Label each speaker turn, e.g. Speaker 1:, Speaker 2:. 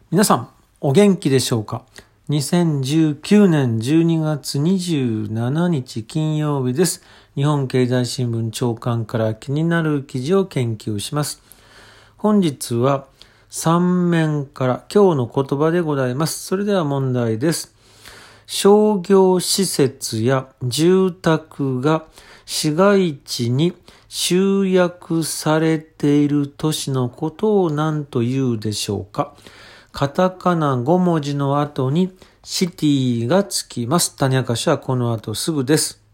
Speaker 1: 皆さん、お元気でしょうか。2019年12月27日金曜日です。日本経済新聞朝刊から気になる記事を研究します。本日は3面から今日の言葉でございます。それでは問題です。商業施設や住宅が市街地に集約されている都市のことを何というでしょうか。カタカナ5文字の後にシティがつきます。種明かしはこの後すぐです。